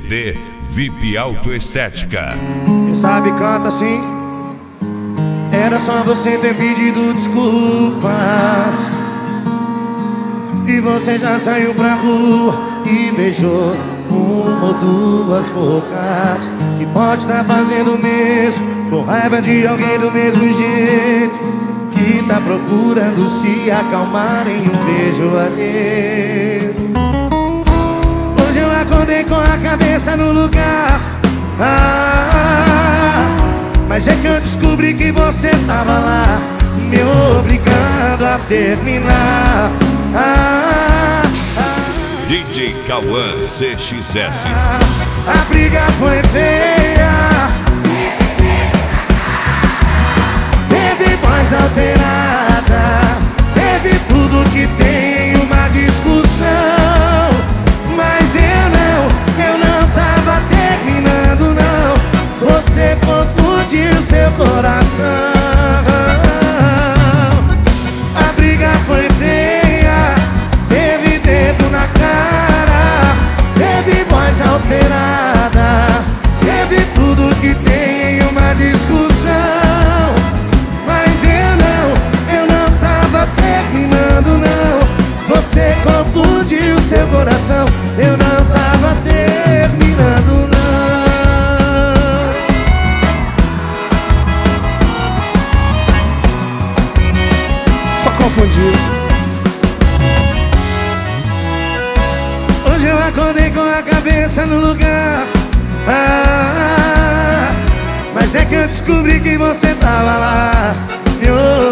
CD VIP Autoestética. Quem sabe canta assim. Era só você ter pedido desculpas e você já saiu pra rua e beijou uma ou duas bocas. Que pode estar fazendo o mesmo, com raiva de alguém do mesmo jeito, que tá procurando se acalmar em um beijo alheio. Hoje eu acordei com a cabeça no lugar, mas é que eu descobri que você tava lá, me obrigando a terminar. DJ Cauã CXS. A briga foi feia, teve voz alterada, teve tudo que tem em uma discussão. Mas eu não tava terminando não. Você confundiu seu coração. A briga foi feia, teve dedo na cara, teve voz alterada, teve tudo que tem em uma discussão. Mas eu não tava terminando não. Você confundiu seu coração. Eu não tava terminando não. Só confundiu. Hoje eu acordei com a cabeça no lugar, mas é que eu descobri que você tava lá, me